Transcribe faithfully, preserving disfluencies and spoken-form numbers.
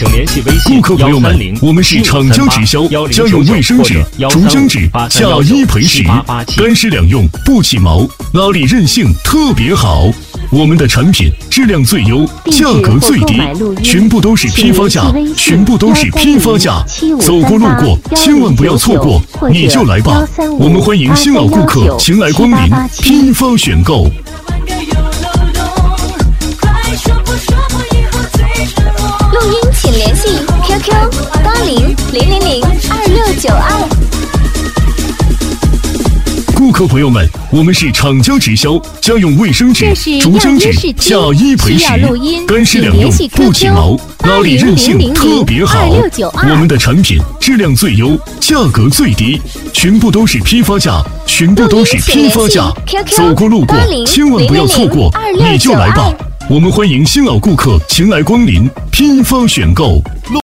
请联系微信顾客朋友们，我们是厂家直销，家用卫生纸、竹浆纸，假一赔十，干湿两用，不起毛，拉力韧性特别好。我们的产品质量最优，价格最低，全部都是批发价，全部都是批发价。走过路过，千万不要错过，你就来吧！我们欢迎新老顾客前来光临，批发选购。 录音请联系 Q Q 八零零零零二六九二。 顾客朋友们，我们是厂家直销，家用卫生纸、竹浆纸，假一赔十，干湿两用，不起毛，拉力韧性特别好。我们的产品质量最优，价格最低，全部都是批发价，全部都是批发价。走过路过，千万不要错过，你就来吧！我们欢迎新老顾客前来光临，批发选购。